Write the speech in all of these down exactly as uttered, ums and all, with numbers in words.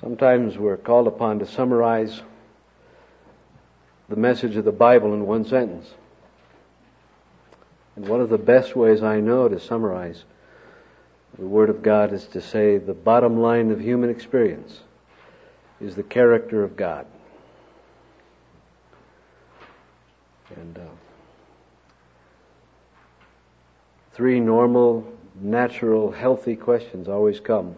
Sometimes we're called upon to summarize the message of the Bible in one sentence. And one of the best ways I know to summarize the Word of God is to say the bottom line of human experience is the character of God. And uh, three normal, natural, healthy questions always come.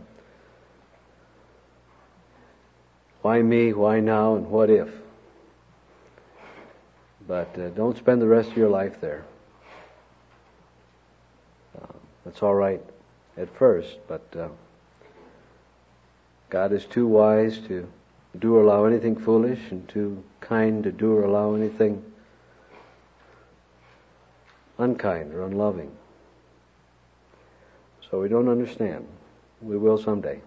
Why me, why now, and what if? But uh, don't spend the rest of your life there. Uh, that's all right at first, but uh, God is too wise to do or allow anything foolish, and too kind to do or allow anything unkind or unloving. So we don't understand. We will someday.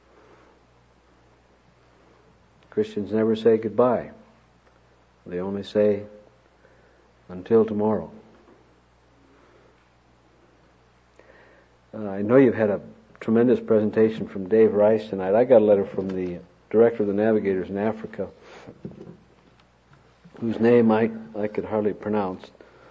Christians never say goodbye. They only say until tomorrow. Uh, I know you've had a tremendous presentation from Dave Rice tonight. I got a letter from the director of the Navigators in Africa, whose name I, I could hardly pronounce,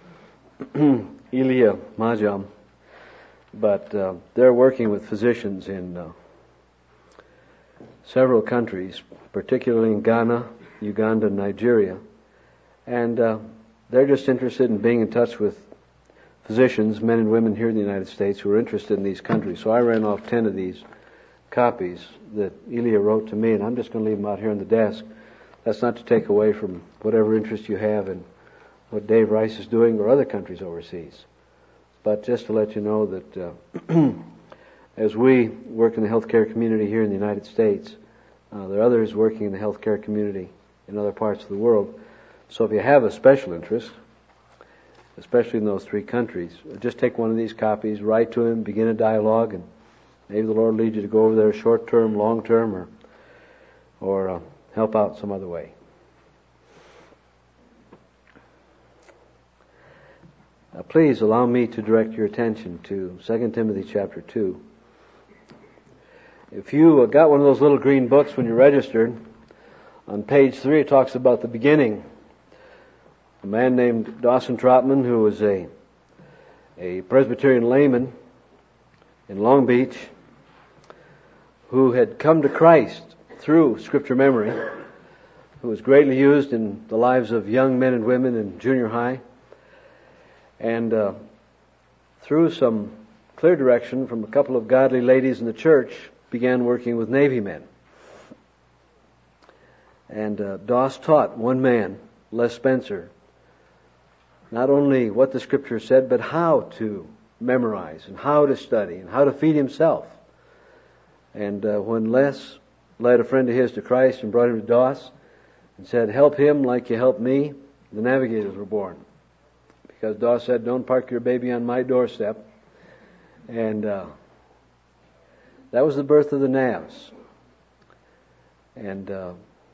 Elia Majam. But uh, they're working with physicians in uh, several countries, particularly in Ghana, Uganda, and Nigeria. And uh, they're just interested in being in touch with physicians, men and women here in the United States who are interested in these countries. So I ran off ten of these copies that Elia wrote to me, and I'm just going to leave them out here on the desk. That's not to take away from whatever interest you have in what Dave Rice is doing or other countries overseas. But just to let you know that uh, as we work in the healthcare community here in the United States, uh, there are others working in the healthcare community in other parts of the world. So if you have a special interest, especially in those three countries, just take one of these copies, write to him, begin a dialogue, and maybe the Lord leads you to go over there short-term, long-term, or or uh, help out some other way. Uh, please allow me to direct your attention to Second Timothy chapter two. If you uh, got one of those little green books when you registered, on page three it talks about the beginning. A man named Dawson Trotman, who was a a Presbyterian layman in Long Beach, who had come to Christ through Scripture memory, who was greatly used in the lives of young men and women in junior high, and uh, through some clear direction from a couple of godly ladies in the church, began working with Navy men. And uh, Doss taught one man, Les Spencer, not only what the Scripture said, but how to memorize and how to study and how to feed himself. And uh, when Les led a friend of his to Christ and brought him to Doss and said, "Help him like you helped me," the Navigators were born. Because Doss said, "Don't park your baby on my doorstep." And uh, that was the birth of the Navs. And uh,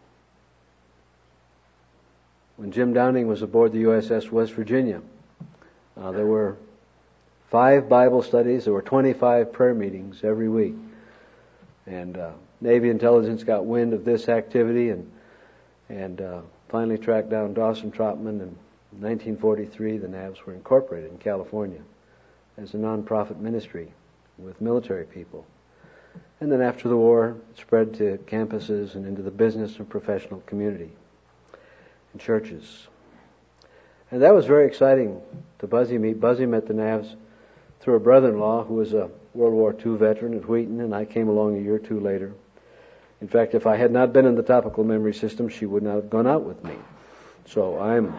when Jim Downing was aboard the U S S West Virginia, uh, there were five Bible studies, there were twenty-five prayer meetings every week. And uh, Navy intelligence got wind of this activity and and uh, finally tracked down Dawson Trotman, and in nineteen forty-three the Navs were incorporated in California as a non-profit ministry with military people. And then after the war, it spread to campuses and into the business and professional community and churches. And that was very exciting to Buzzy meet. Buzzy met the Navs through a brother-in-law who was a World War Two veteran at Wheaton, and I came along a year or two later. In fact, if I had not been in the topical memory system, she would not have gone out with me. So I'm...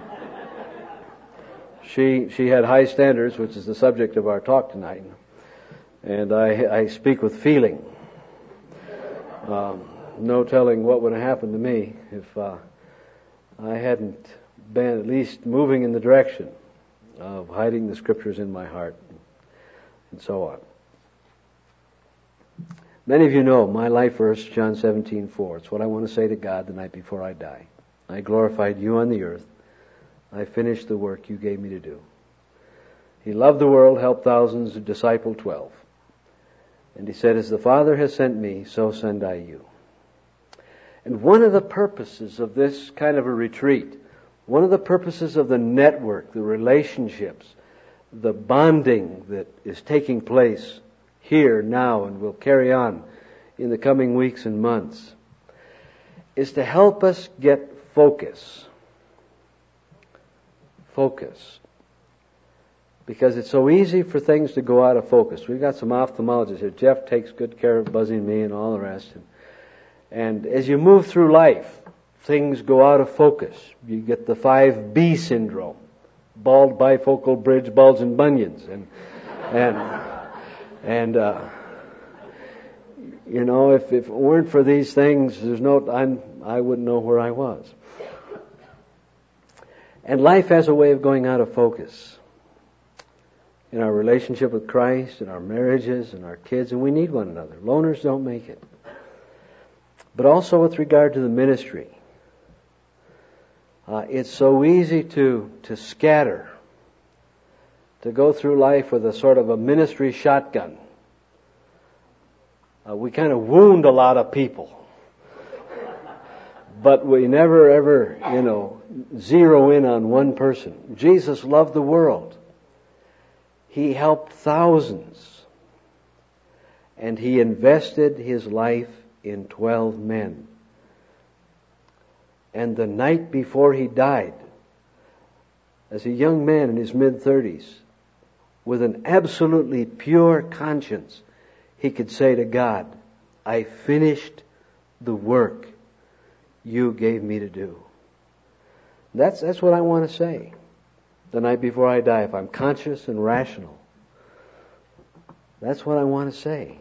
She she had high standards, which is the subject of our talk tonight. And I, I speak with feeling. Um, no telling what would have happened to me if uh, I hadn't been at least moving in the direction of hiding the Scriptures in my heart, and so on. Many of you know my life verse, John seventeen four. It's what I want to say to God the night before I die. I glorified you on the earth. I finished the work you gave me to do. He loved the world, helped thousands, discipled twelve. And he said, as the Father has sent me, so send I you. And one of the purposes of this kind of a retreat, one of the purposes of the network, the relationships, the bonding that is taking place here now and will carry on in the coming weeks and months, is to help us get focus. Focus. Because it's so easy for things to go out of focus. We've got some ophthalmologists here. Jeff takes good care of buzzing me and all the rest. And, and as you move through life, things go out of focus. You get the five B syndrome. Bald, bifocal, bridge, bulge, and bunions. And, and, and, uh, you know, if, if it weren't for these things, there's no, I'm, I wouldn't know where I was. And life has a way of going out of focus. In our relationship with Christ, in our marriages, in our kids, and we need one another. Loners don't make it. But also with regard to the ministry. Uh, it's so easy to, to scatter, to go through life with a sort of a ministry shotgun. Uh, we kind of wound a lot of people. But we never ever, you know, zero in on one person. Jesus loved the world. He helped thousands. And He invested His life in twelve men. And the night before He died, as a young man in his mid-thirties, with an absolutely pure conscience, he could say to God, I finished the work You gave me to do. That's, that's what I want to say the night before I die, if I'm conscious and rational. That's what I want to say.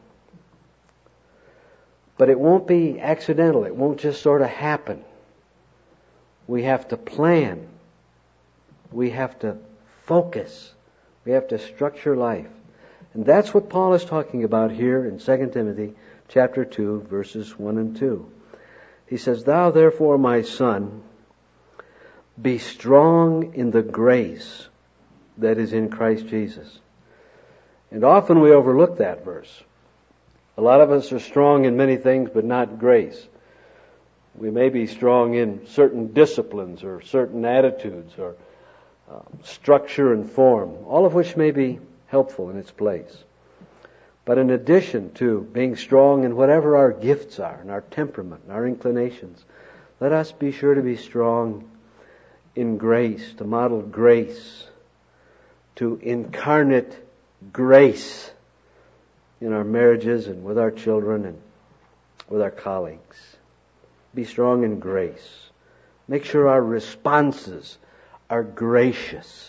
But it won't be accidental. It won't just sort of happen. We have to plan. We have to focus. We have to structure life. And that's what Paul is talking about here in Second Timothy chapter two, verses one and two. He says, Thou therefore, my son, be strong in the grace that is in Christ Jesus. And often we overlook that verse. A lot of us are strong in many things, but not grace. We may be strong in certain disciplines or certain attitudes or uh, structure and form, all of which may be helpful in its place. But in addition to being strong in whatever our gifts are, and our temperament, and our inclinations, let us be sure to be strong in grace, to model grace, to incarnate grace in our marriages and with our children and with our colleagues. Be strong in grace. Make sure our responses are gracious.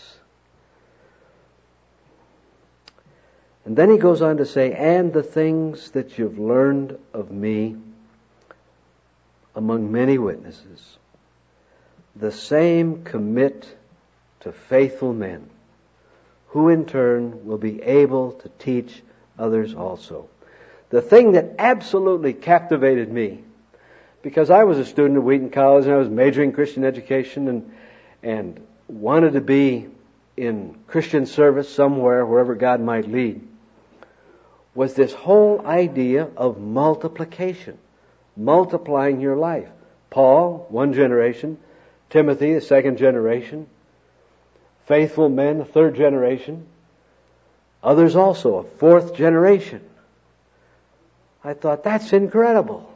And then he goes on to say, and the things that you've learned of me among many witnesses, the same commit to faithful men, who in turn will be able to teach others also. The thing that absolutely captivated me, because I was a student at Wheaton College and I was majoring in Christian education and, and wanted to be in Christian service somewhere, wherever God might lead, was this whole idea of multiplication, multiplying your life. Paul, one generation, Timothy, the second generation, faithful men, a third generation, others also, a fourth generation. I thought, that's incredible.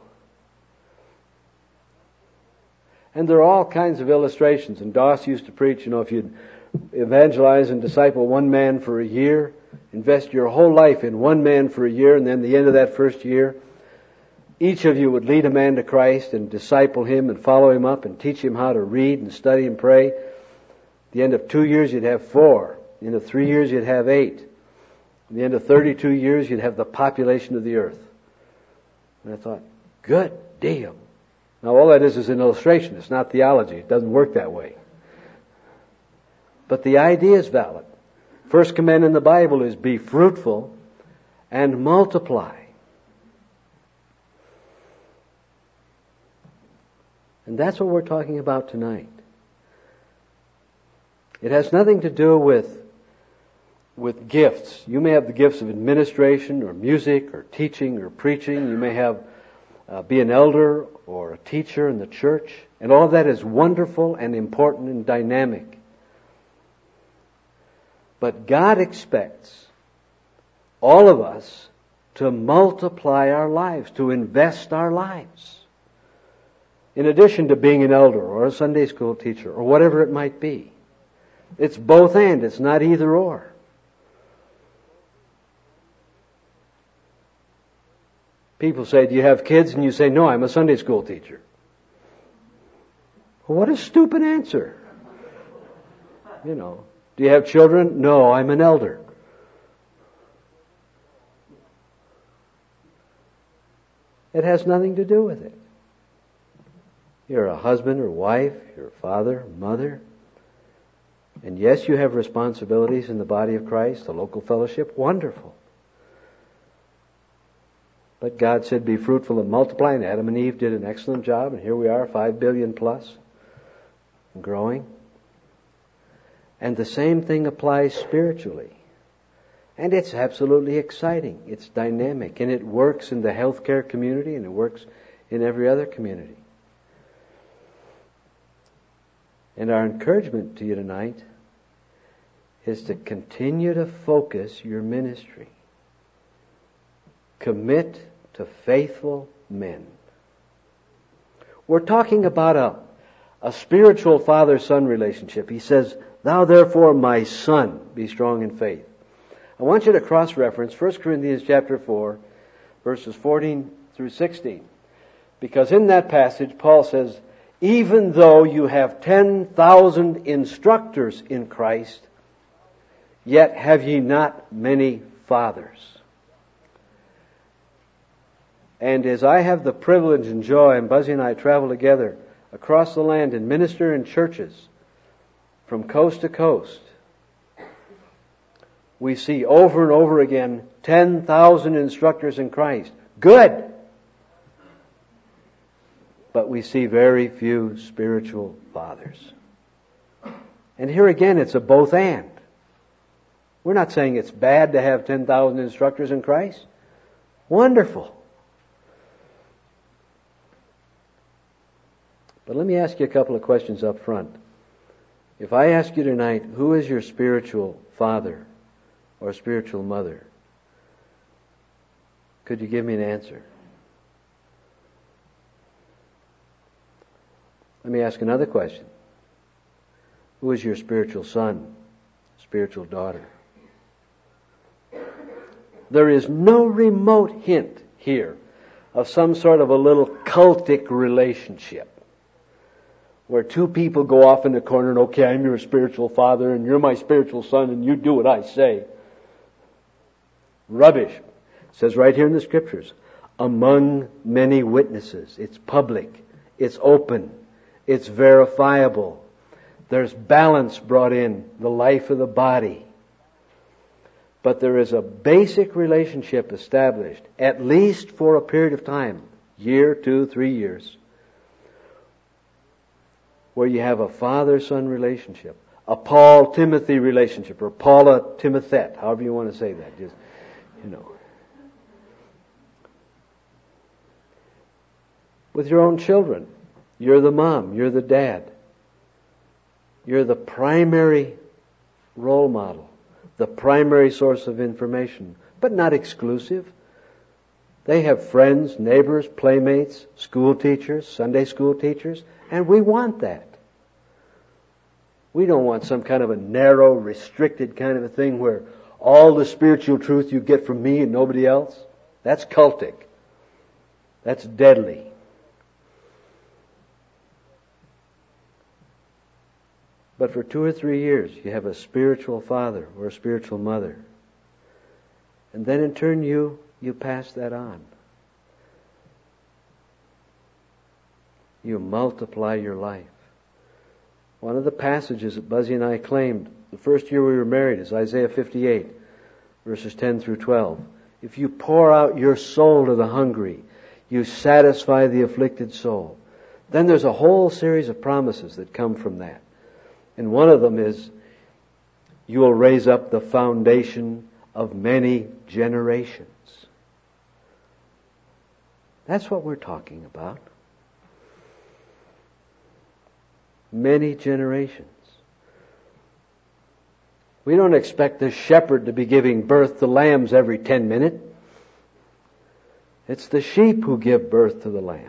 And there are all kinds of illustrations. And Doss used to preach, you know, if you'd evangelize and disciple one man for a year, invest your whole life in one man for a year, and then at the end of that first year, each of you would lead a man to Christ and disciple him and follow him up and teach him how to read and study and pray. At the end of two years, you'd have four. At the end of three years, you'd have eight. At the end of thirty-two years, you'd have the population of the earth. And I thought, good deal. Now, all that is is an illustration. It's not theology. It doesn't work that way. But the idea is valid. First command in the Bible is be fruitful and multiply. And that's what we're talking about tonight. It has nothing to do with, with gifts. You may have the gifts of administration or music or teaching or preaching. You may have uh, be an elder or a teacher in the church. And all of that is wonderful and important and dynamic. But God expects all of us to multiply our lives, to invest our lives. In addition to being an elder or a Sunday school teacher or whatever it might be. It's both and, it's not either or. People say, do you have kids? And you say, no, I'm a Sunday school teacher. Well, what a stupid answer. You know, do you have children? No, I'm an elder. It has nothing to do with it. You're a husband or wife, you're a father, mother. And yes, you have responsibilities in the body of Christ, the local fellowship. Wonderful. But God said, be fruitful and multiply, and Adam and Eve did an excellent job, and here we are, five billion plus, and growing. And the same thing applies spiritually. And it's absolutely exciting. It's dynamic, and it works in the healthcare community, and it works in every other community. And our encouragement to you tonight is to continue to focus your ministry. Commit to faithful men. We're talking about a, a spiritual father-son relationship. He says, thou therefore, my son, be strong in faith. I want you to cross-reference First Corinthians chapter four, verses fourteen through sixteen. Because in that passage, Paul says, even though you have ten thousand instructors in Christ, yet have ye not many fathers. And as I have the privilege and joy, and Buzzy and I travel together across the land and minister in churches from coast to coast, we see over and over again ten thousand instructors in Christ. Good! But we see very few spiritual fathers. And here again, it's a both and. We're not saying it's bad to have ten thousand instructors in Christ. Wonderful. But let me ask you a couple of questions up front. If I ask you tonight, who is your spiritual father or spiritual mother? Could you give me an answer? Let me ask another question. Who is your spiritual son, spiritual daughter? There is no remote hint here of some sort of a little cultic relationship where two people go off in the corner and, okay, I'm your spiritual father and you're my spiritual son and you do what I say. Rubbish. It says right here in the scriptures, among many witnesses. It's public. It's open. It's verifiable. There's balance brought in, the life of the body. But there is a basic relationship established, at least for a period of time, year, two, three years, where you have a father-son relationship, a Paul-Timothy relationship, or Paula-Timothet, however you want to say that. Just, you know. With your own children, you're the mom, you're the dad. You're the primary role model, the primary source of information, but not exclusive. They have friends, neighbors, playmates, school teachers, Sunday school teachers, and we want that. We don't want some kind of a narrow, restricted kind of a thing where all the spiritual truth you get from me and nobody else. That's cultic. That's deadly. But for two or three years, you have a spiritual father or a spiritual mother. And then in turn, you, you pass that on. You multiply your life. One of the passages that Buzzy and I claimed the first year we were married is Isaiah fifty-eight, verses ten through twelve. If you pour out your soul to the hungry, you satisfy the afflicted soul. Then there's a whole series of promises that come from that. And one of them is, you will raise up the foundation of many generations. That's what we're talking about. Many generations. We don't expect the shepherd to be giving birth to lambs every ten minutes. It's the sheep who give birth to the lambs.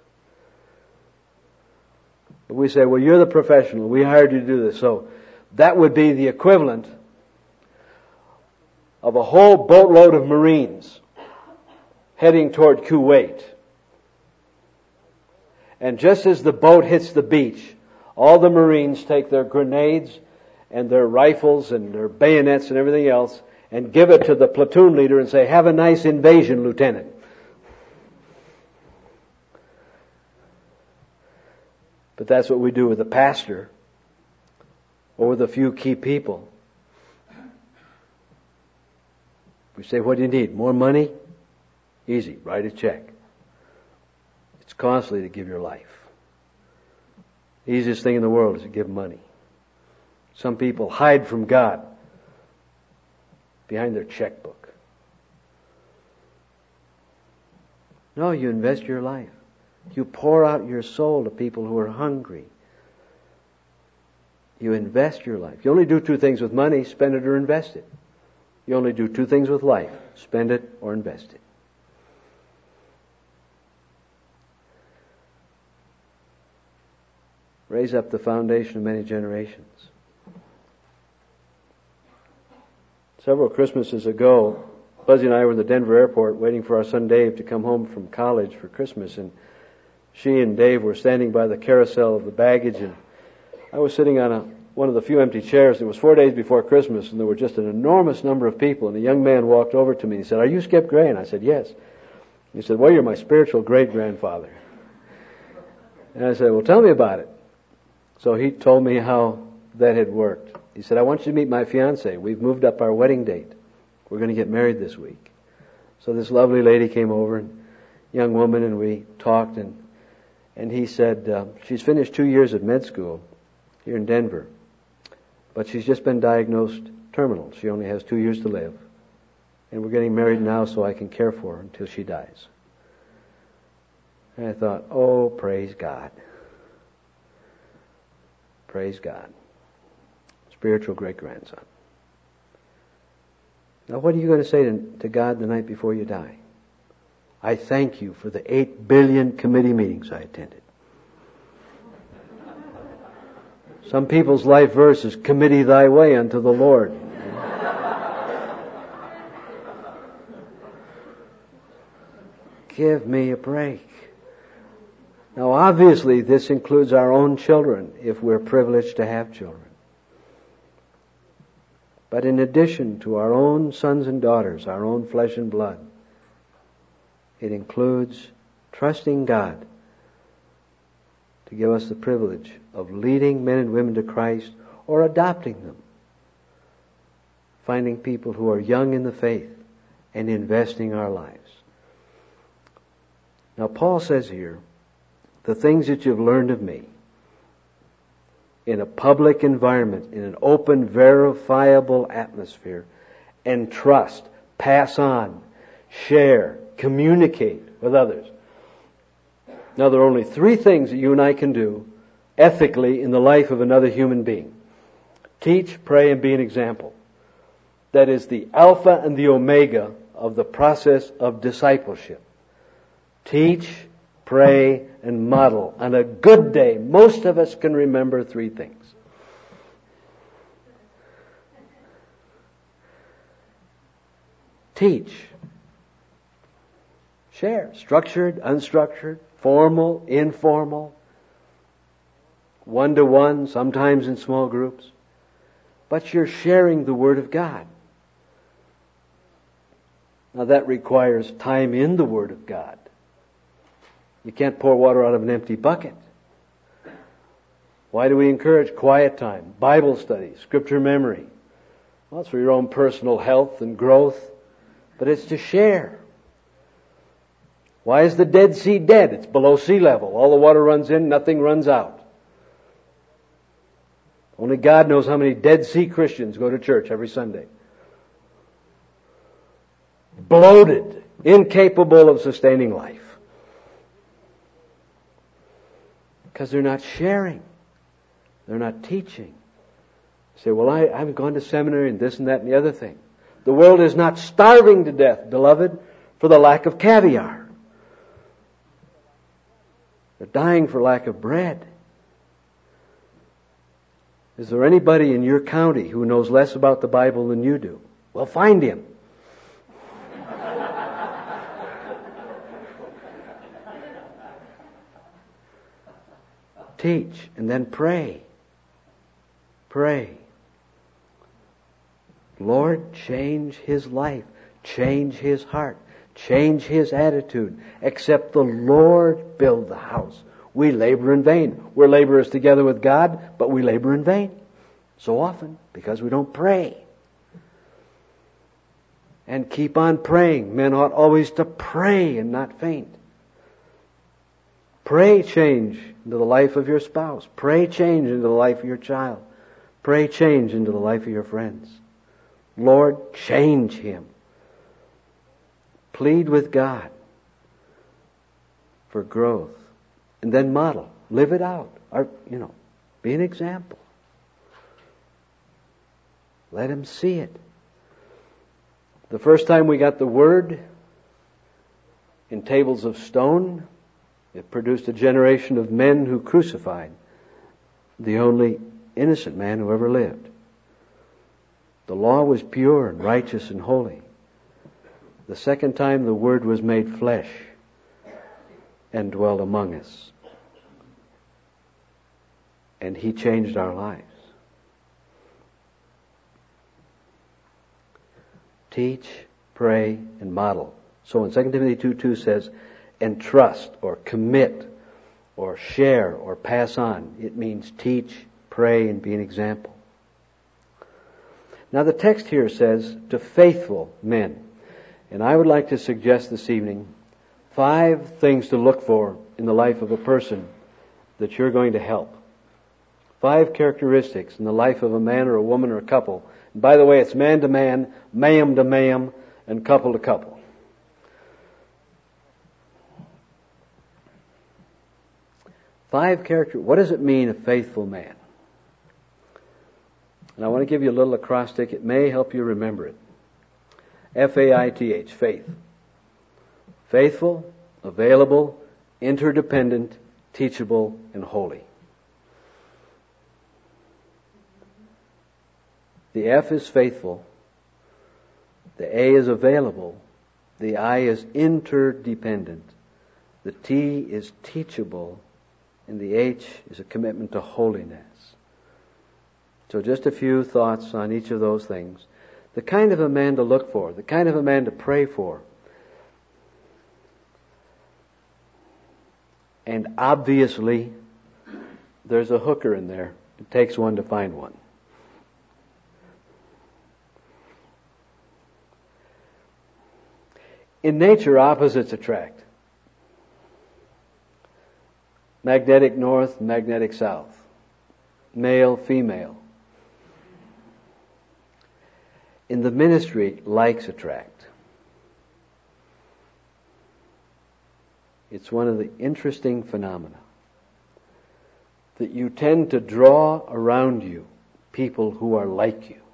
But we say, well, you're the professional. We hired you to do this. So that would be the equivalent of a whole boatload of Marines heading toward Kuwait. And just as the boat hits the beach, all the Marines take their grenades and their rifles and their bayonets and everything else and give it to the platoon leader and say, have a nice invasion, Lieutenant. But that's what we do with the pastor or with a few key people. We say, what do you need? More money? Easy. Write a check. It's costly to give your life. The easiest thing in the world is to give money. Some people hide from God behind their checkbook. No, you invest your life. You pour out your soul to people who are hungry. You invest your life. You only do two things with money, spend it or invest it. You only do two things with life, spend it or invest it. Raise up the foundation of many generations. Several Christmases ago, Buzzy and I were in the Denver airport waiting for our son Dave to come home from college for Christmas, and she and Dave were standing by the carousel of the baggage, and I was sitting on a, one of the few empty chairs. It was four days before Christmas, and there were just an enormous number of people, and a young man walked over to me and he said, "Are you Skip Gray?" And I said, "Yes." He said, "Well, you're my spiritual great-grandfather." And I said, "Well, tell me about it." So he told me how that had worked. He said, "I want you to meet my fiancée. We've moved up our wedding date. We're going to get married this week." So this lovely lady came over, and young woman, and we talked, and and he said, uh, she's finished two years at med school here in Denver, but she's just been diagnosed terminal. She only has two years to live, and we're getting married now so I can care for her until she dies. And I thought, oh, praise God. Praise God. Spiritual great-grandson. Now, what are you going to say to, to God the night before you die? I thank you for the eight billion committee meetings I attended. Some people's life verse is, "Committee thy way unto the Lord." Give me a break. Now, obviously, this includes our own children, if we're privileged to have children. But in addition to our own sons and daughters, our own flesh and blood, it includes trusting God to give us the privilege of leading men and women to Christ or adopting them. Finding people who are young in the faith and investing our lives. Now, Paul says here, the things that you've learned of me in a public environment, in an open, verifiable atmosphere, entrust, pass on, share, communicate with others. Now, there are only three things that you and I can do ethically in the life of another human being. Teach, pray, and be an example. That is the alpha and the omega of the process of discipleship. Teach, pray, and model. On a good day, most of us can remember three things. Teach. Share. Structured, unstructured, formal, informal, one-to-one, sometimes in small groups. But you're sharing the Word of God. Now that requires time in the Word of God. You can't pour water out of an empty bucket. Why do we encourage quiet time, Bible study, Scripture memory? Well, it's for your own personal health and growth, but it's to share. Why is the Dead Sea dead? It's below sea level. All the water runs in, nothing runs out. Only God knows how many Dead Sea Christians go to church every Sunday. Bloated, incapable of sustaining life. Because they're not sharing. They're not teaching. You say, well, I, I haven't gone to seminary and this and that and the other thing. The world is not starving to death, beloved, for the lack of caviar. They're dying for lack of bread. Is there anybody in your county who knows less about the Bible than you do? Well, find him. Teach and then pray. Pray. Lord, change his life. Change his heart. Change his attitude. Except the Lord build the house, we labor in vain. We're laborers together with God, but we labor in vain. So often, because we don't pray. And keep on praying. Men ought always to pray and not faint. Pray change into the life of your spouse. Pray change into the life of your child. Pray change into the life of your friends. Lord, change him. Plead with God for growth. And then model. Live it out. Or, you know, be an example. Let him see it. The first time we got the Word in tables of stone, it produced a generation of men who crucified the only innocent man who ever lived. The law was pure and righteous and holy. The second time the Word was made flesh and dwelt among us. And He changed our lives. Teach, pray, and model. So in Second Timothy two two says, entrust or commit or share or pass on. It means teach, pray, and be an example. Now the text here says to faithful men. And I would like to suggest this evening five things to look for in the life of a person that you're going to help. Five characteristics in the life of a man or a woman or a couple. And by the way, it's man to man, ma'am to ma'am, and couple to couple. Five character. What does it mean, a faithful man? And I want to give you a little acrostic. It may help you remember it. F A I T H, faith. Faithful, available, interdependent, teachable, and holy. The F is faithful. The A is available. The I is interdependent. The T is teachable. And the H is a commitment to holiness. So just a few thoughts on each of those things. The kind of a man to look for, the kind of a man to pray for. And obviously, there's a hooker in there. It takes one to find one. In nature, opposites attract. Magnetic north, magnetic south. Male, female. In the ministry, likes attract. It's one of the interesting phenomena that you tend to draw around you people who are like you.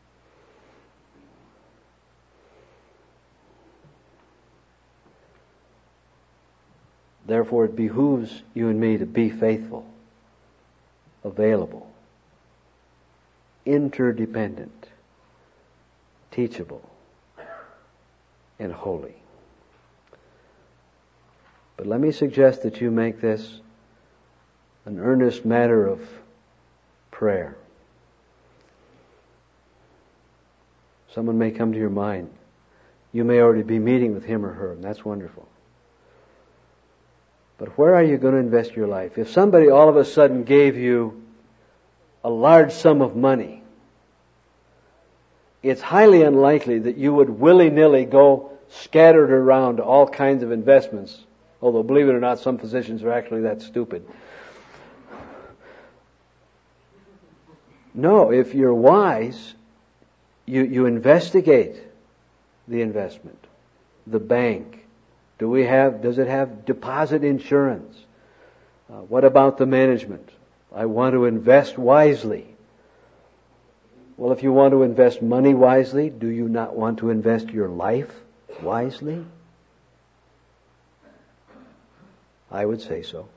Therefore, it behooves you and me to be faithful, available, interdependent, teachable, and holy. But let me suggest that you make this an earnest matter of prayer. Someone may come to your mind. You may already be meeting with him or her, and that's wonderful. But where are you going to invest your life? If somebody all of a sudden gave you a large sum of money, it's highly unlikely that you would willy-nilly go scattered around to all kinds of investments. Although, believe it or not, some physicians are actually that stupid. No, if you're wise, you, you investigate the investment, the bank. Do we have, does it have deposit insurance? Uh, what about the management? I want to invest wisely. Well, if you want to invest money wisely, do you not want to invest your life wisely? I would say so.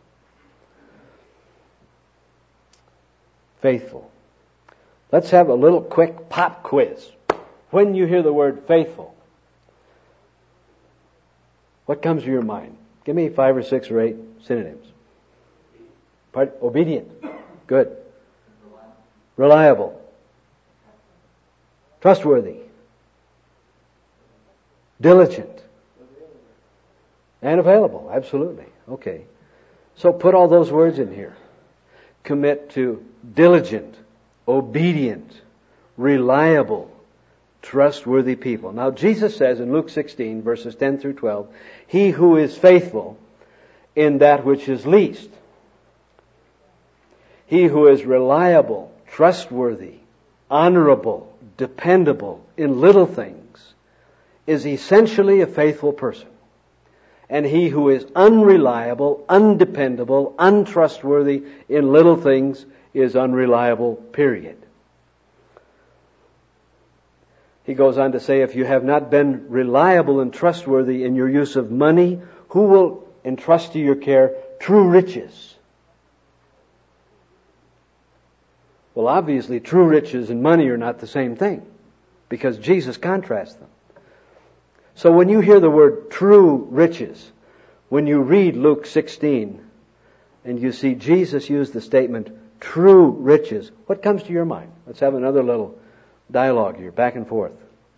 Faithful. Let's have a little quick pop quiz. When you hear the word faithful, what comes to your mind? Give me five or six or eight synonyms. Pardon? Obedient. Good. Reliable. Trustworthy. Diligent. And available. Absolutely. Okay. So put all those words in here. Commit to diligent, obedient, reliable, trustworthy people. Now Jesus says in Luke sixteen verses ten through twelve, he who is faithful in that which is least, he who is reliable, trustworthy, honorable, dependable in little things, is essentially a faithful person. And he who is unreliable, undependable, untrustworthy in little things is unreliable, period. He goes on to say, if you have not been reliable and trustworthy in your use of money, who will entrust to your care true riches? Well, obviously, true riches and money are not the same thing, because Jesus contrasts them. So when you hear the word true riches, when you read Luke sixteen, and you see Jesus use the statement true riches, what comes to your mind? Let's have another little dialogue here, back and forth.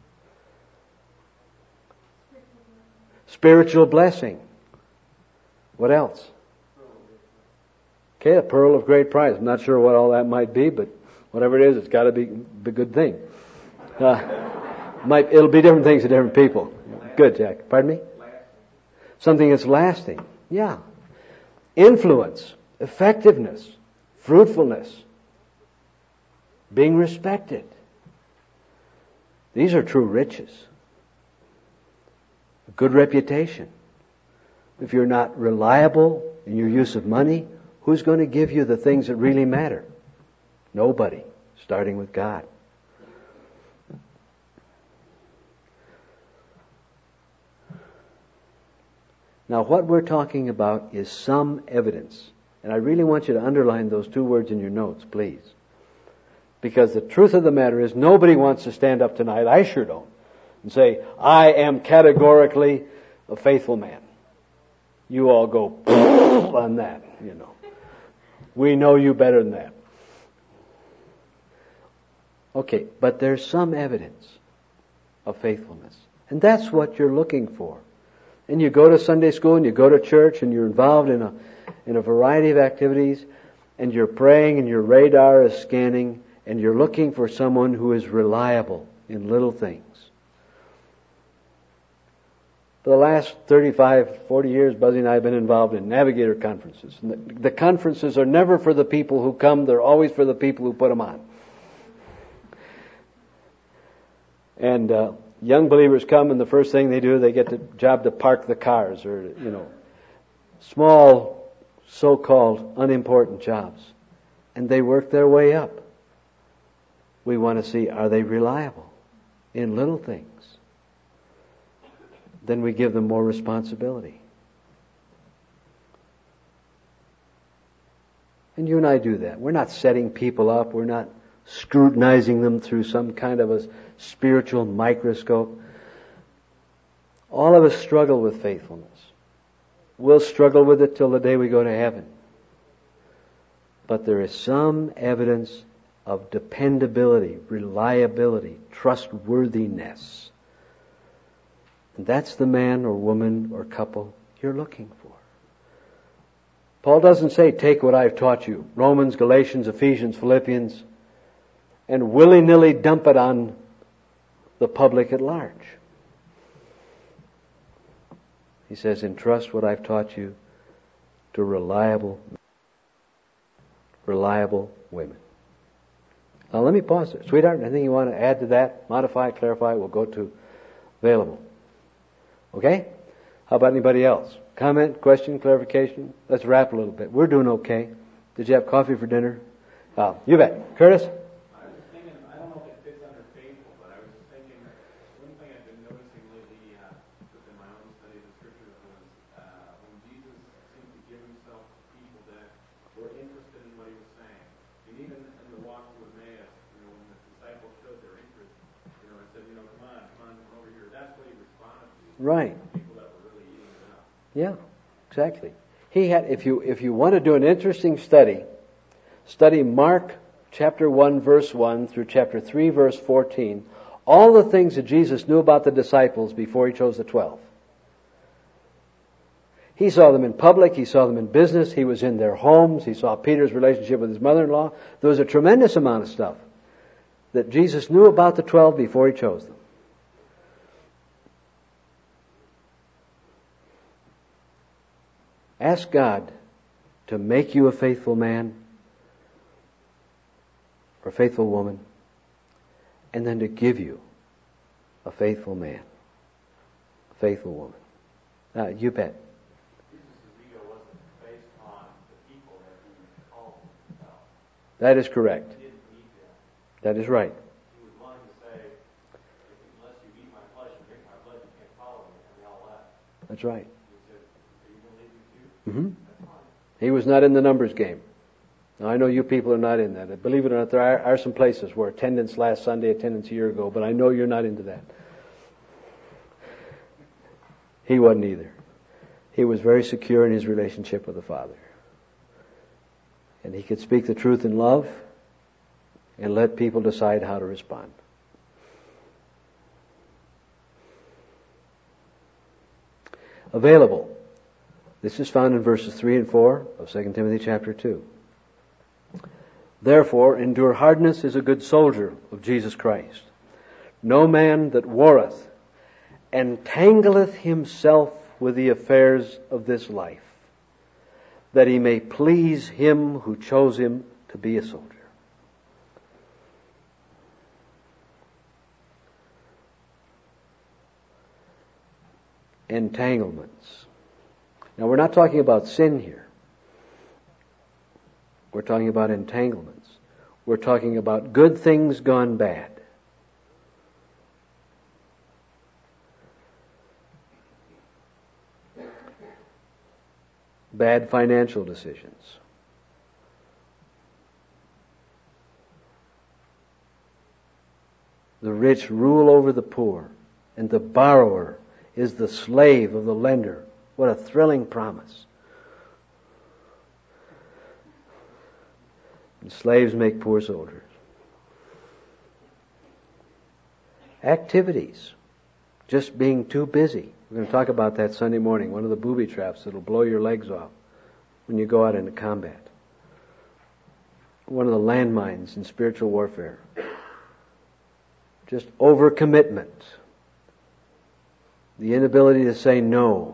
Spiritual blessing. What else? Okay, a pearl of great price. I'm not sure what all that might be, but whatever it is, it's got to be a good thing. Uh, might it'll be different things to different people. Good, Jack. Pardon me? Something that's lasting. Yeah. Influence, effectiveness, fruitfulness, being respected. These are true riches. A good reputation. If you're not reliable in your use of money, who's going to give you the things that really matter? Nobody, starting with God. Now, what we're talking about is some evidence. And I really want you to underline those two words in your notes, please. Because the truth of the matter is, nobody wants to stand up tonight, I sure don't, and say, I am categorically a faithful man. You all go on that, you know. We know you better than that. Okay, but there's some evidence of faithfulness. And that's what you're looking for. And you go to Sunday school and you go to church and you're involved in a in a variety of activities and you're praying and your radar is scanning and you're looking for someone who is reliable in little things. For the last thirty-five, forty years, Buzzy and I have been involved in Navigator conferences. And the, the conferences are never for the people who come, they're always for the people who put them on. And uh, young believers come and the first thing they do, they get the job to park the cars or, you know, small, so-called unimportant jobs. And they work their way up. We want to see, are they reliable in little things? Then we give them more responsibility. And you and I do that. We're not setting people up. We're not scrutinizing them through some kind of a spiritual microscope. All of us struggle with faithfulness. We'll struggle with it till the day we go to heaven. But there is some evidence of dependability, reliability, trustworthiness. And that's the man or woman or couple you're looking for. Paul doesn't say, take what I've taught you, Romans, Galatians, Ephesians, Philippians, and willy-nilly dump it on the public at large. He says, entrust what I've taught you to reliable, reliable women. Now let me pause there. Sweetheart, anything you want to add to that? Modify, clarify, we'll go to available. Okay? How about anybody else? Comment, question, clarification? Let's wrap a little bit. We're doing okay. Did you have coffee for dinner? Oh, you bet. Curtis? I was thinking, I don't know if it fits under faithful, but I was just thinking, one thing I've been noticing lately, uh, within my own study of the scriptures was, uh, when Jesus seemed to give himself to people that were interested in what he was saying. And even in the walk to Emmaus, you know, when the disciples showed their interest, you know, I said, you know, come on, come on, come over here. That's what he responded to. Right. People that were really eating it up. Yeah, exactly. He had, if you, if you want to do an interesting study, study Mark chapter one verse one through chapter three verse fourteen. All the things that Jesus knew about the disciples before he chose the twelve. He saw them in public. He saw them in business. He was in their homes. He saw Peter's relationship with his mother-in-law. There was a tremendous amount of stuff that Jesus knew about the twelve before he chose them. Ask God to make you a faithful man or a faithful woman, and then to give you a faithful man, a faithful woman. Now, you bet. Jesus' ego wasn't based on the people that he called himself. That is correct. He didn't need them. That is right. He was willing to say, unless you eat my flesh and drink my blood, you can't follow me. And they all left. That's right. He said, are you going to leave me too? Mm-hmm. That's fine. He was not in the numbers game. Now, I know you people are not in that. Believe it or not, there are, are some places where attendance last Sunday, attendance a year ago, but I know you're not into that. He wasn't either. He was very secure in his relationship with the Father. And he could speak the truth in love and let people decide how to respond. Available. This is found in verses three and four of Second Timothy chapter two. Therefore, endure hardness as a good soldier of Jesus Christ. No man that warreth entangleth himself with the affairs of this life, that he may please him who chose him to be a soldier. Entanglements. Now, we're not talking about sin here. We're talking about entanglements. We're talking about good things gone bad. Bad financial decisions. The rich rule over the poor, and the borrower is the slave of the lender. What a thrilling promise. And slaves make poor soldiers. Activities. Just being too busy. We're going to talk about that Sunday morning. One of the booby traps that'll blow your legs off when you go out into combat. One of the landmines in spiritual warfare. Just overcommitment. The inability to say no.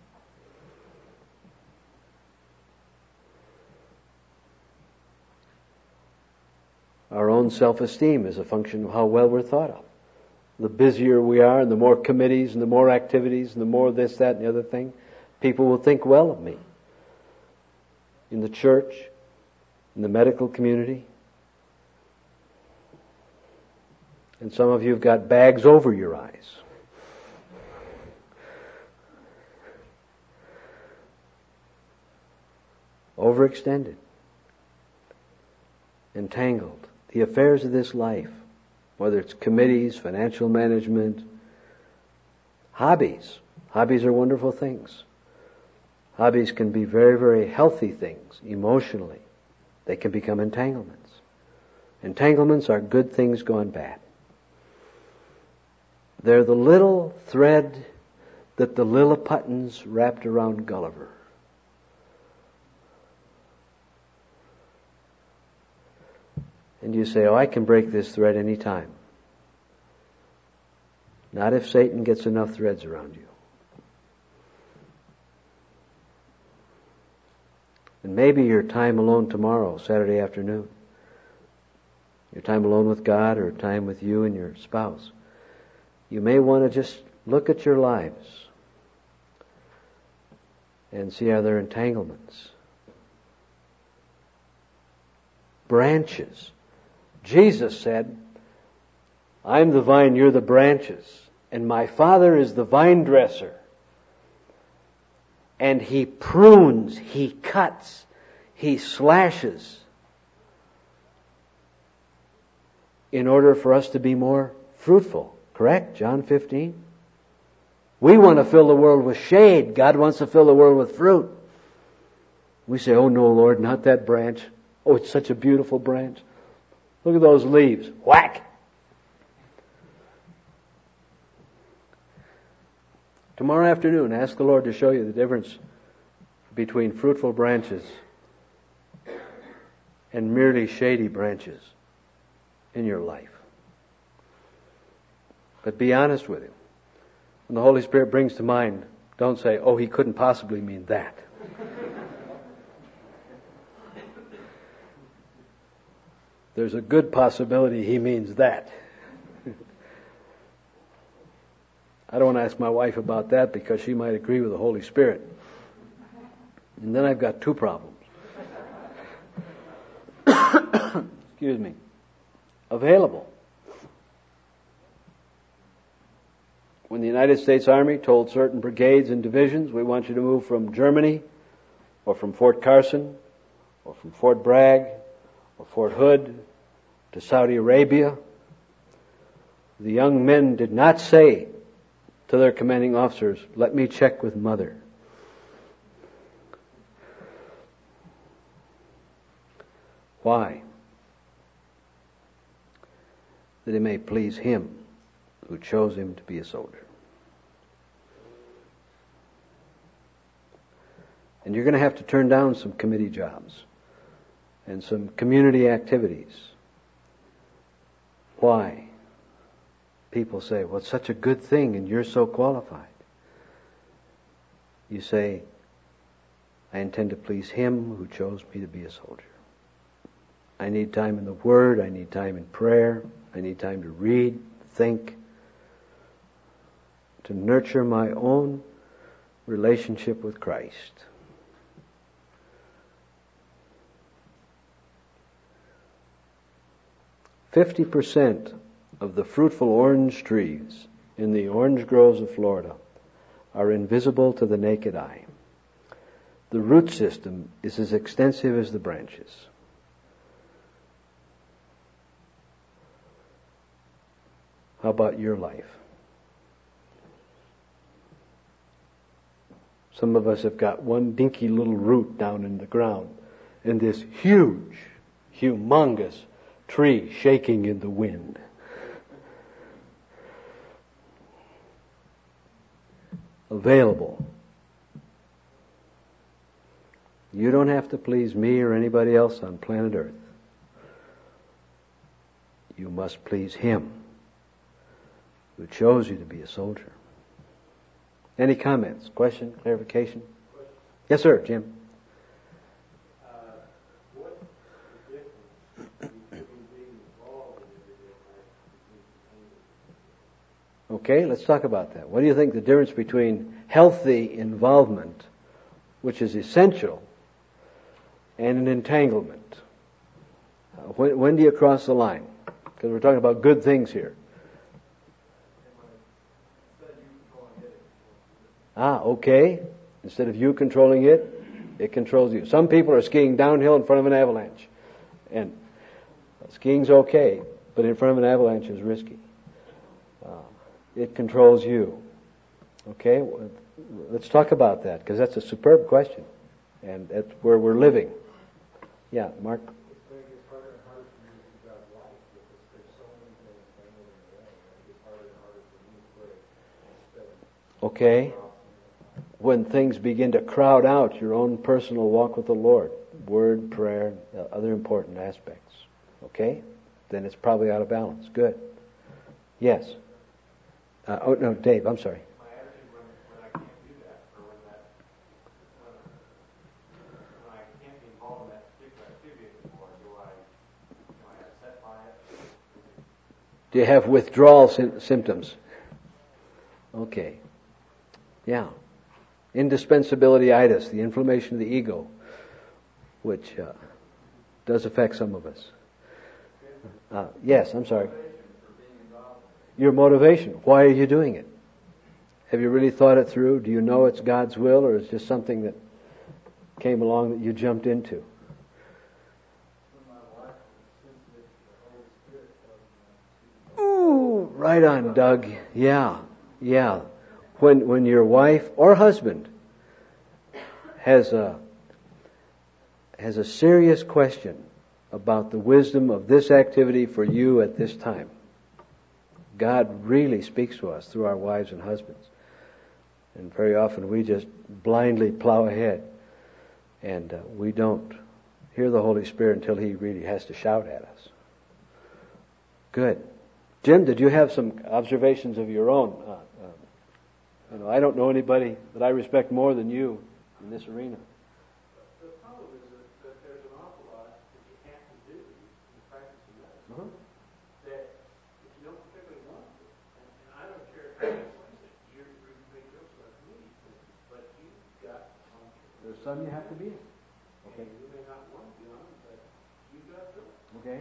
Our own self-esteem is a function of how well we're thought of. The busier we are, and the more committees, and the more activities, and the more this, that, and the other thing, people will think well of me. In the church, in the medical community. And some of you have got bags over your eyes. Overextended. Entangled. The affairs of this life, whether it's committees, financial management, hobbies. Hobbies are wonderful things. Hobbies can be very, very healthy things emotionally. They can become entanglements. Entanglements are good things gone bad. They're the little thread that the Lilliputans wrapped around Gulliver. And you say, oh, I can break this thread any time. Not if Satan gets enough threads around you. And maybe your time alone tomorrow, Saturday afternoon. Your time alone with God, or time with you and your spouse. You may want to just look at your lives and see other entanglements. Branches. Jesus said, I'm the vine, you're the branches, and my Father is the vine dresser. And He prunes, He cuts, He slashes in order for us to be more fruitful. Correct? John fifteen. We want to fill the world with shade. God wants to fill the world with fruit. We say, oh no, Lord, not that branch. Oh, it's such a beautiful branch. Look at those leaves. Whack! Tomorrow afternoon, ask the Lord to show you the difference between fruitful branches and merely shady branches in your life. But be honest with Him. When the Holy Spirit brings to mind, don't say, oh, He couldn't possibly mean that. There's a good possibility He means that. I don't want to ask my wife about that because she might agree with the Holy Spirit. And then I've got two problems. Excuse me. Available. When the United States Army told certain brigades and divisions, we want you to move from Germany, or from Fort Carson, or from Fort Bragg, or Fort Hood, to Saudi Arabia, the young men did not say to their commanding officers, let me check with Mother. Why? That it may please Him who chose him to be a soldier. And you're going to have to turn down some committee jobs and some community activities. Why? People say, well, it's such a good thing and you're so qualified. You say, I intend to please Him who chose me to be a soldier. I need time in the Word, I need time in prayer, I need time to read, think, to nurture my own relationship with Christ. Fifty percent of the fruitful orange trees in the orange groves of Florida are invisible to the naked eye. The root system is as extensive as the branches. How about your life? Some of us have got one dinky little root down in the ground, and this huge, humongous tree shaking in the wind. Available. You don't have to please me or anybody else on planet Earth. You must please Him who chose you to be a soldier. Any comments, question, clarification? Question. Yes, sir, Jim. Uh, what's the difference between being involved in everyday life? Okay, let's talk about that. What do you think the difference between healthy involvement, which is essential, and an entanglement? Uh, when, when do you cross the line? Because we're talking about good things here. Ah, okay. Instead of you controlling it, it controls you. Some people are skiing downhill in front of an avalanche. And skiing's okay, but in front of an avalanche is risky. Uh, it controls you. Okay? Let's talk about that, because that's a superb question. And that's where we're living. Yeah, Mark? Okay. When things begin to crowd out your own personal walk with the Lord, word, prayer, uh, other important aspects, okay? Then it's probably out of balance. Good. Yes. Uh, oh, no, Dave, I'm sorry. My attitude when, when I can't do that, or when that, when, when I can't be involved in that particular activity anymore, do I, am I upset by it? Do you have withdrawal sy- symptoms? Okay. Yeah. indispensability-itis, the inflammation of the ego, which uh, does affect some of us. Uh, yes, I'm sorry. Your motivation. Why are you doing it? Have you really thought it through? Do you know it's God's will, or it's just something that came along that you jumped into? Ooh, right on, Doug. Yeah, yeah. When when your wife or husband has a has a serious question about the wisdom of this activity for you at this time, God really speaks to us through our wives and husbands. And very often we just blindly plow ahead, and uh, we don't hear the Holy Spirit until He really has to shout at us. Good. Jim, did you have some observations of your own? Uh, uh, you know, I don't know anybody that I respect more than you in this arena. The problem is that, that there's an awful lot that you have to do in practice of medicine uh-huh. that if you don't particularly want to, and, and I don't care if you explain it, you're make jokes about me, but you've got to function. There's some you have to be in. Okay. And you may not want to be on it, but you've got to do it. Okay.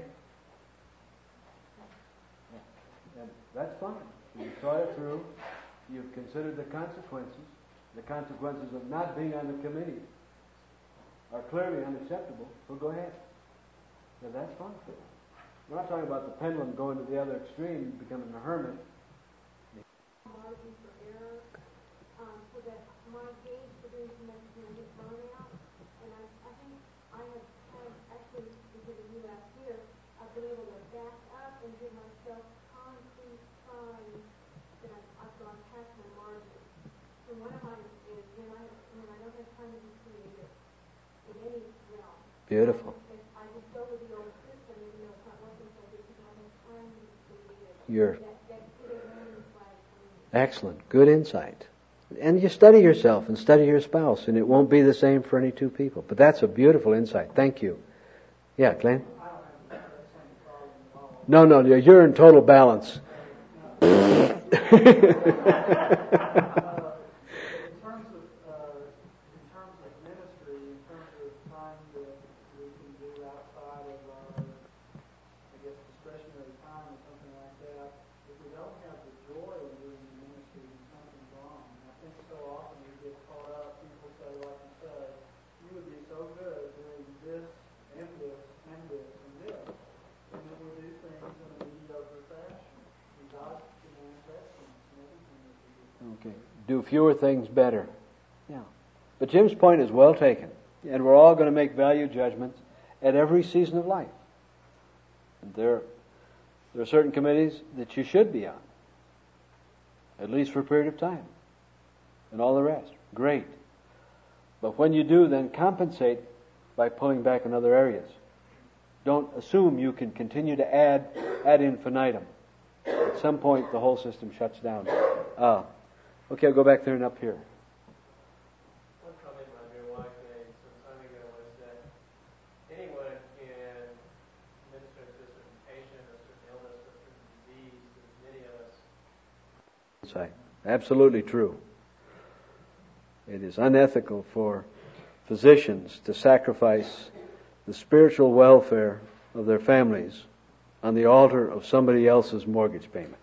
And that's fine. You've thought it through. You've considered the consequences. The consequences of not being on the committee are clearly unacceptable. So go ahead. Yeah, that's fine. We're not talking about the pendulum going to the other extreme, becoming a hermit. Margin for error, um, so that my gauge for doing too much is going to get burnout. And I, I think I have had, actually, because of you last year, I've been able to back up and give myself concrete signs that I've, I've gone past my margin. So one of mine is when I when I don't have time to be creative in any realm. Beautiful. I, I just go with the old system, even though it's not working so good, because I don't have time to be creative. You're that, that is a warning flag for me. Excellent. Good insight. And you study yourself and study your spouse, and it won't be the same for any two people. But that's a beautiful insight. Thank you. Yeah, Glenn? No, no, you're in total balance. Okay. Do fewer things better. Yeah. But Jim's point is well taken. And we're all going to make value judgments at every season of life. And there, there are certain committees that you should be on, at least for a period of time. And all the rest. Great. But when you do, then compensate by pulling back in other areas. Don't assume you can continue to add ad infinitum. At some point, the whole system shuts down. Uh, okay, I'll go back there and up here. One comment my dear wife made some time ago was that anyone can minister to a certain patient, a certain illness, a certain disease, as many of us. That's absolutely true. It is unethical for physicians to sacrifice the spiritual welfare of their families on the altar of somebody else's mortgage payment.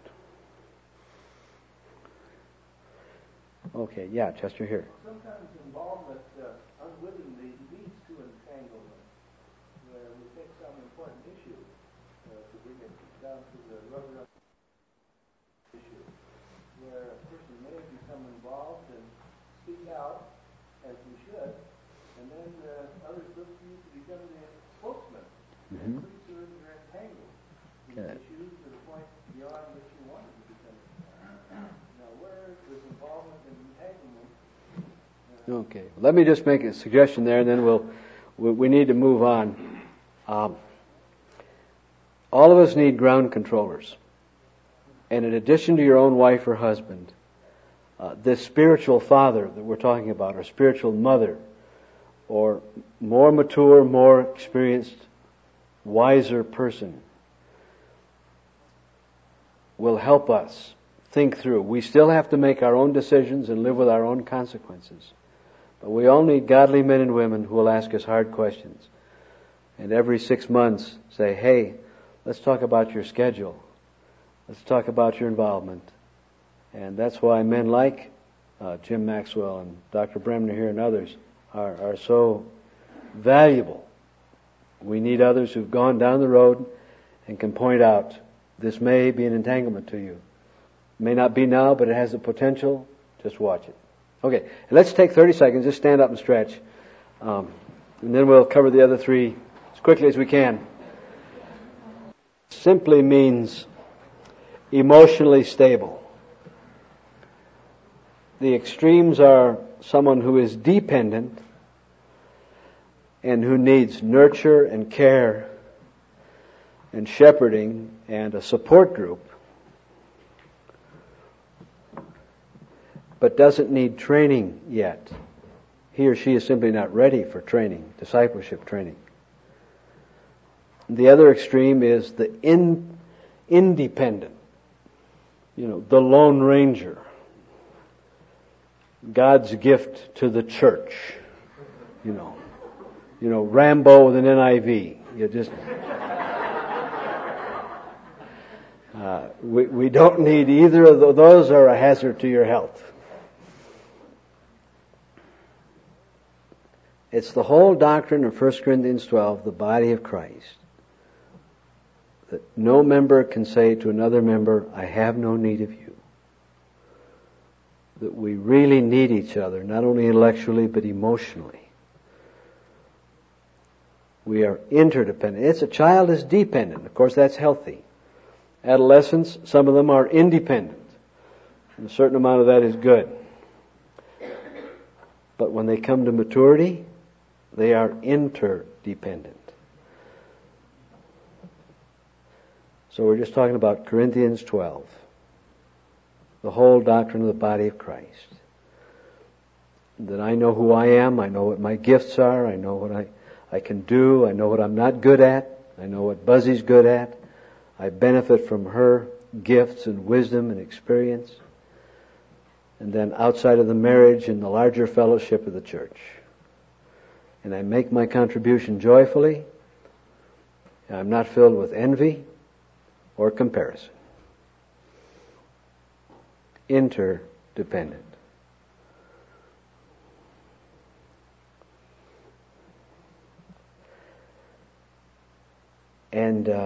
Okay, yeah, Chester, here. Sometimes involvement uh, unwittingly leads to entanglement, where we take some important issue uh, to bring it down to the rubber issue, where a person may become involved and speak out as we should, and then uh, others look to you to become the spokesman. Mm-hmm. And pretty soon you're entangled in okay. issues to the point beyond which you wanted to become. Now, where there's involvement and entanglement. Uh, okay, let me just make a suggestion there, and then we'll we, we need to move on. Um, all of us need ground controllers, and in addition to your own wife or husband, uh, this spiritual father that we're talking about, or spiritual mother, or more mature, more experienced, wiser person, will help us think through. We still have to make our own decisions and live with our own consequences. But we all need godly men and women who will ask us hard questions. And every six months say, hey, let's talk about your schedule. Let's talk about your involvement. And that's why men like uh, Jim Maxwell and Doctor Bremner here and others are, are so valuable. We need others who've gone down the road and can point out, this may be an entanglement to you. It may not be now, but it has the potential. Just watch it. Okay, let's take thirty seconds. Just stand up and stretch. Um, and then we'll cover the other three as quickly as we can. Simply means emotionally stable. The extremes are someone who is dependent and who needs nurture and care and shepherding and a support group, but doesn't need training yet. He or she is simply not ready for training, discipleship training. The other extreme is the in, independent, you know, the Lone Ranger, God's gift to the church, you know, you know, Rambo with an N I V. You just uh, we we don't need either of those. Those are a hazard to your health. It's the whole doctrine of First Corinthians twelve, the body of Christ, that no member can say to another member, I have no need of you. That we really need each other, not only intellectually, but emotionally. We are interdependent. It's a child is dependent. Of course, that's healthy. Adolescents, some of them are independent. And a certain amount of that is good. But when they come to maturity, they are interdependent. So we're just talking about Corinthians twelve. The whole doctrine of the body of Christ. That I know who I am, I know what my gifts are, I know what I, I can do, I know what I'm not good at, I know what Buzzy's good at. I benefit from her gifts and wisdom and experience. And then outside of the marriage in the larger fellowship of the church. And I make my contribution joyfully. I'm not filled with envy or comparison. Interdependent. And uh,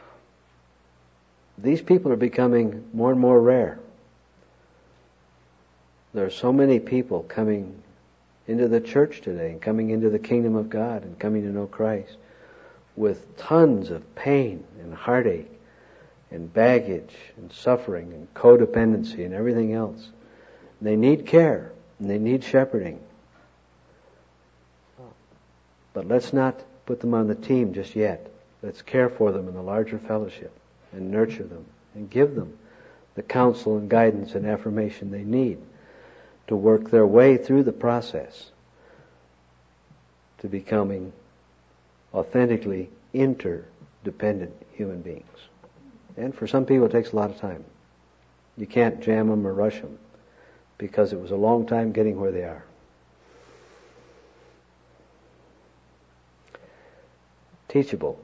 these people are becoming more and more rare. There are so many people coming into the church today and coming into the kingdom of God and coming to know Christ with tons of pain and heartache and baggage and suffering and codependency and everything else. And they need care and they need shepherding. But let's not put them on the team just yet. Let's care for them in the larger fellowship and nurture them and give them the counsel and guidance and affirmation they need to work their way through the process to becoming authentically interdependent human beings. And for some people it takes a lot of time. You can't jam them or rush them because it was a long time getting where they are. Teachable.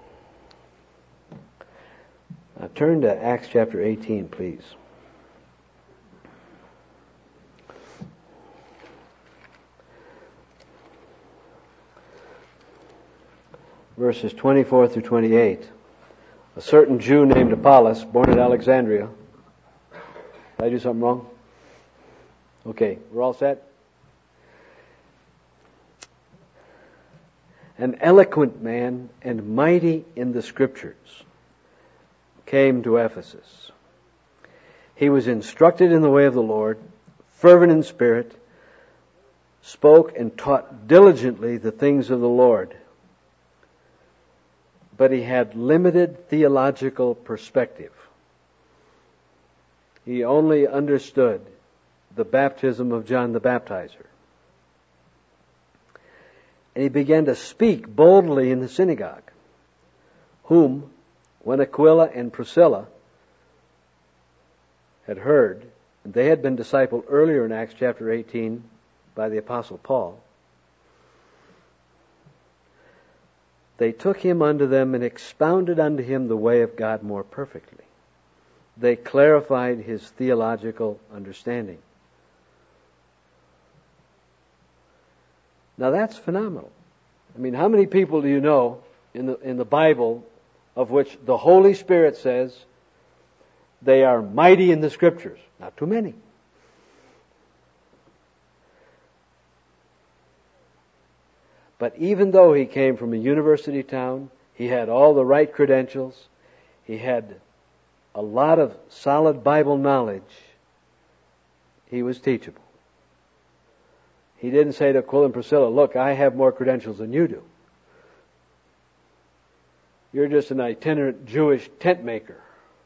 Now turn to Acts chapter eighteen, please. Verses twenty-four through twenty-eight. A certain Jew named Apollos, born at Alexandria. Did I do something wrong? Okay, we're all set? An eloquent man and mighty in the Scriptures came to Ephesus. He was instructed in the way of the Lord, fervent in spirit, spoke and taught diligently the things of the Lord. But he had limited theological perspective. He only understood the baptism of John the Baptizer. And he began to speak boldly in the synagogue, whom, when Aquila and Priscilla had heard, and they had been discipled earlier in Acts chapter eighteen by the Apostle Paul. They took him unto them and expounded unto him the way of God more perfectly. They clarified his theological understanding. Now that's phenomenal. I mean, how many people do you know in the in the Bible of which the Holy Spirit says they are mighty in the Scriptures? Not too many. But even though he came from a university town, he had all the right credentials, he had a lot of solid Bible knowledge, he was teachable. He didn't say to Aquila and Priscilla, look, I have more credentials than you do. You're just an itinerant Jewish tent maker.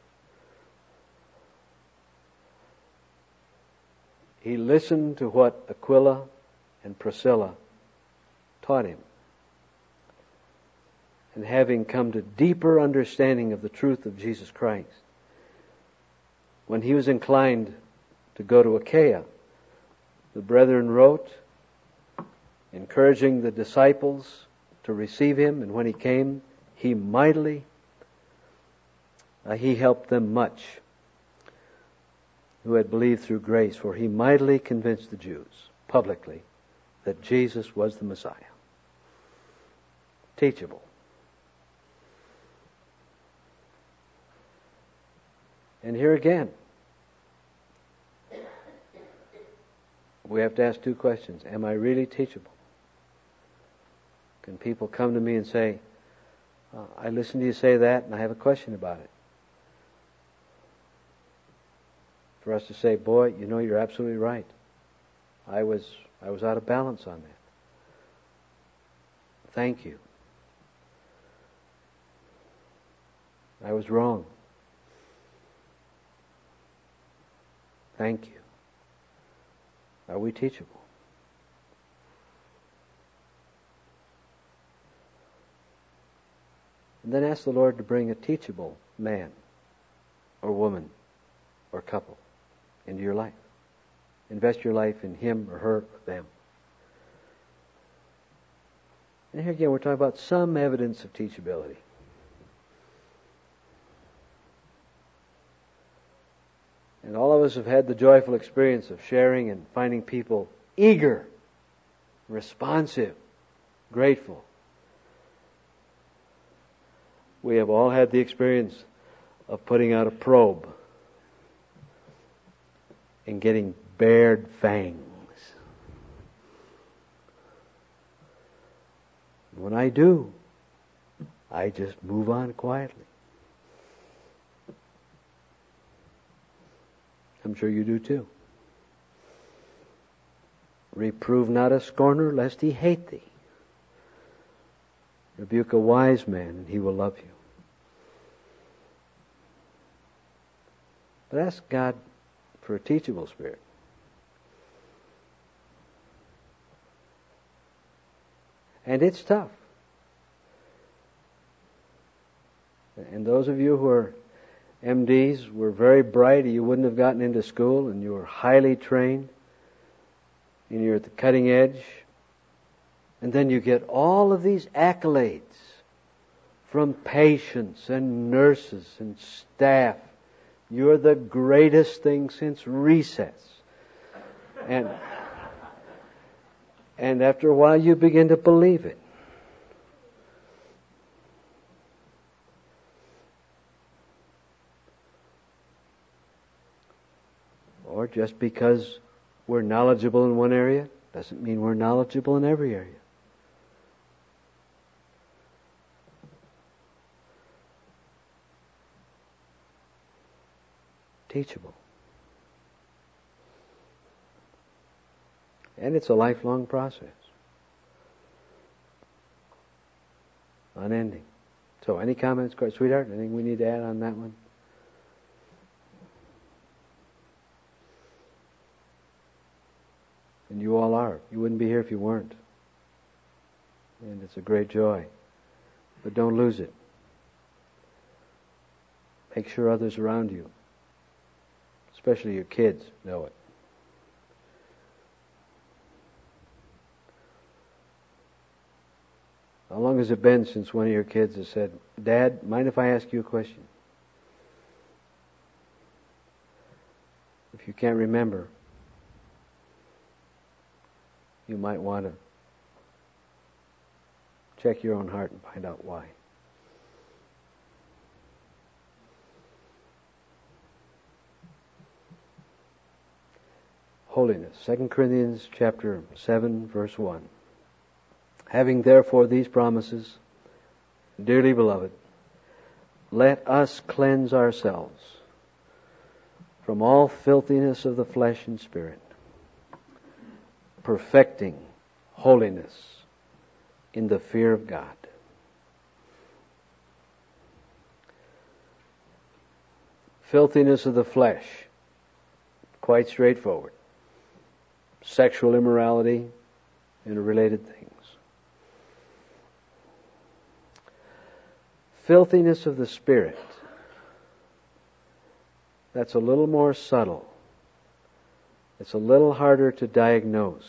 He listened to what Aquila and Priscilla taught him. And having come to deeper understanding of the truth of Jesus Christ, when he was inclined to go to Achaia, the brethren wrote, encouraging the disciples to receive him, and when he came, he mightily, uh, he helped them much who had believed through grace, for he mightily convinced the Jews publicly that Jesus was the Messiah. Teachable. And here again, we have to ask two questions. Am I really teachable? Can people come to me and say, uh, I listened to you say that and I have a question about it? For us to say, boy, you know, you're absolutely right. I was, I was out of balance on that. Thank you. I was wrong. Thank you. Are we teachable? And then ask the Lord to bring a teachable man or woman or couple into your life. Invest your life in him or her or them. And here again, we're talking about some evidence of teachability. And all of us have had the joyful experience of sharing and finding people eager, responsive, grateful. We have all had the experience of putting out a probe and getting bared fangs. When I do, I just move on quietly. I'm sure you do too. Reprove not a scorner, lest he hate thee. Rebuke a wise man, and he will love you. But ask God for a teachable spirit. And it's tough. And those of you who are M Ds were very bright, you wouldn't have gotten into school, and you were highly trained, and you're at the cutting edge, and then you get all of these accolades from patients and nurses and staff. You're the greatest thing since recess. And, and after a while you begin to believe it. Or just because we're knowledgeable in one area doesn't mean we're knowledgeable in every area. Teachable. And it's a lifelong process. Unending. So any comments, sweetheart? Anything we need to add on that one? And you all are. You wouldn't be here if you weren't. And it's a great joy. But don't lose it. Make sure others around you, especially your kids, know it. How long has it been since one of your kids has said, Dad, mind if I ask you a question? If you can't remember, you might want to check your own heart and find out why. Holiness. Second Corinthians chapter seven, verse one. Having therefore these promises, dearly beloved, let us cleanse ourselves from all filthiness of the flesh and spirit, perfecting holiness in the fear of God. Filthiness of the flesh, quite straightforward. Sexual immorality and related things. Filthiness of the spirit, that's a little more subtle. It's a little harder to diagnose.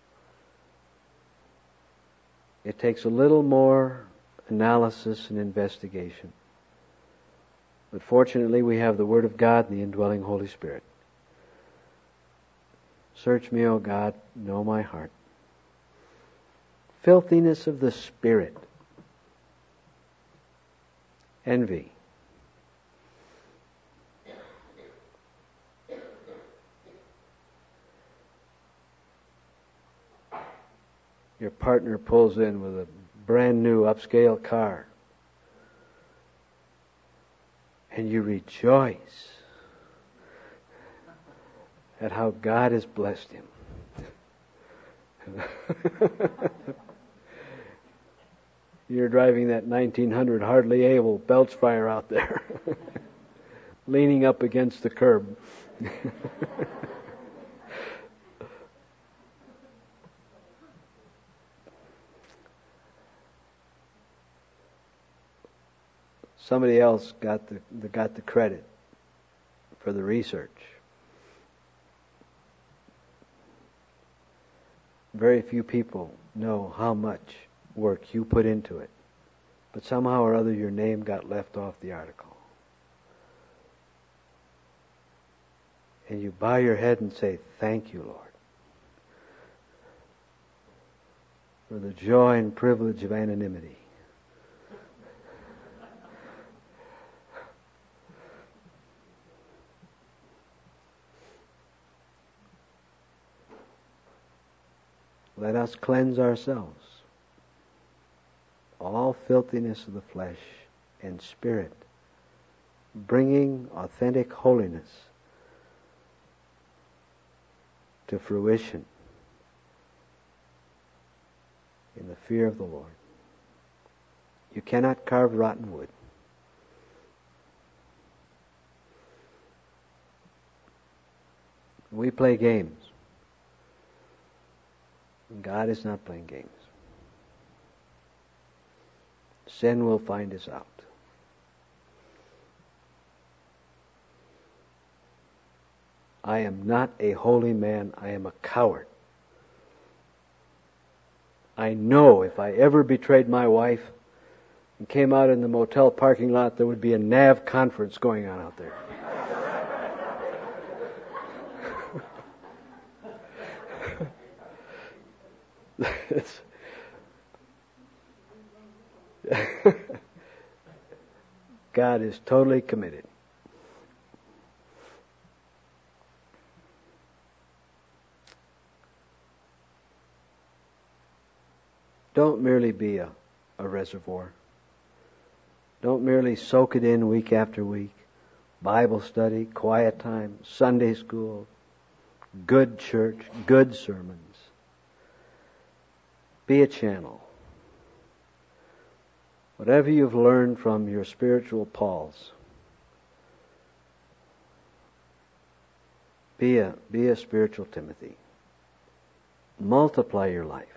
It takes a little more analysis and investigation. But fortunately, we have the Word of God and the indwelling Holy Spirit. Search me, O God, know my heart. Filthiness of the spirit. Envy. Your partner pulls in with a brand new upscale car, and you rejoice at how God has blessed him. You're driving that nineteen hundred hardly able belch fire out there, leaning up against the curb. Somebody else got the got the credit for the research. Very few people know how much work you put into it, but somehow or other your name got left off the article. And you bow your head and say, "Thank you, Lord, for the joy and privilege of anonymity." Let us cleanse ourselves, all filthiness of the flesh and spirit, bringing authentic holiness to fruition in the fear of the Lord. You cannot carve rotten wood. We play games. God is not playing games. Sin will find us out. I am not a holy man. I am a coward. I know if I ever betrayed my wife and came out in the motel parking lot, there would be a N A V conference going on out there. God is totally committed. Don't merely be a, a reservoir. Don't merely soak it in week after week. Bible study, quiet time, Sunday school, good church, good sermons. Be a channel. Whatever you've learned from your spiritual Pauls, be a, be a spiritual Timothy. Multiply your life.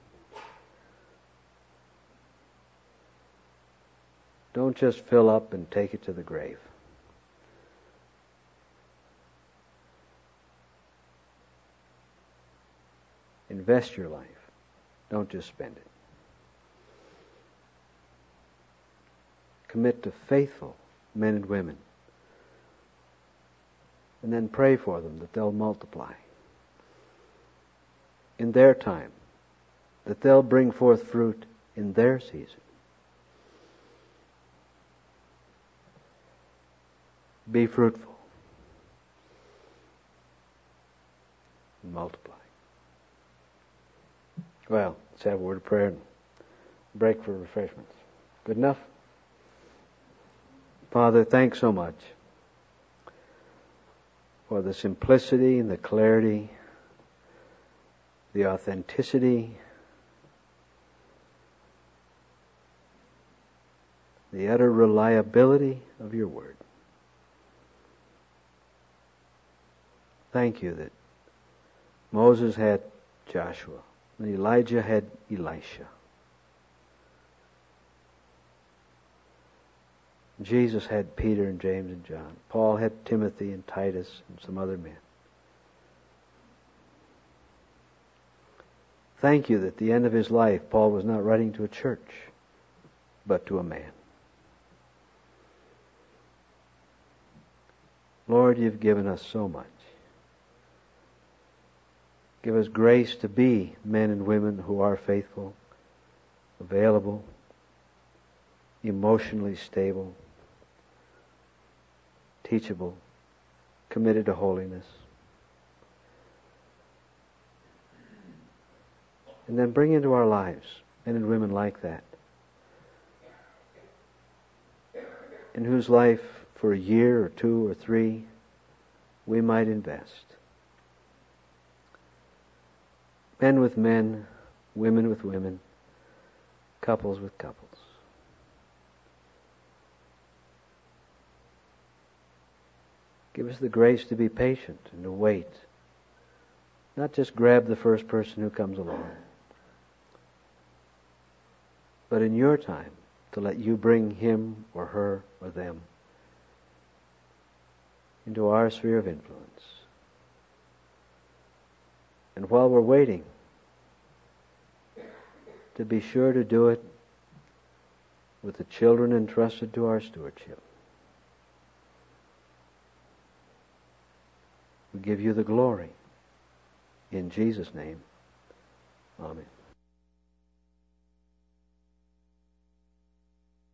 Don't just fill up and take it to the grave. Invest your life. Don't just spend it. commit to faithful men and women, and then pray for them that they'll multiply in their time, that they'll bring forth fruit in their season. Be fruitful. And multiply. Well, let's have a word of prayer and break for refreshments. Good enough? Father, thanks so much for the simplicity and the clarity, the authenticity, the utter reliability of your word. Thank you that Moses had Joshua and Elijah had Elisha. Jesus had Peter and James and John. Paul had Timothy and Titus and some other men. Thank you that at the end of his life, Paul was not writing to a church, but to a man. Lord, you've given us so much. Give us grace to be men and women who are faithful, available, emotionally stable, teachable, committed to holiness. And then bring into our lives men and women like that, in whose life for a year or two or three we might invest. Men with men, women with women, couples with couples. Give us the grace to be patient and to wait. Not just grab the first person who comes along, but in your time to let you bring him or her or them into our sphere of influence. And while we're waiting, to be sure to do it with the children entrusted to our stewardship. We give you the glory. In Jesus' name, amen.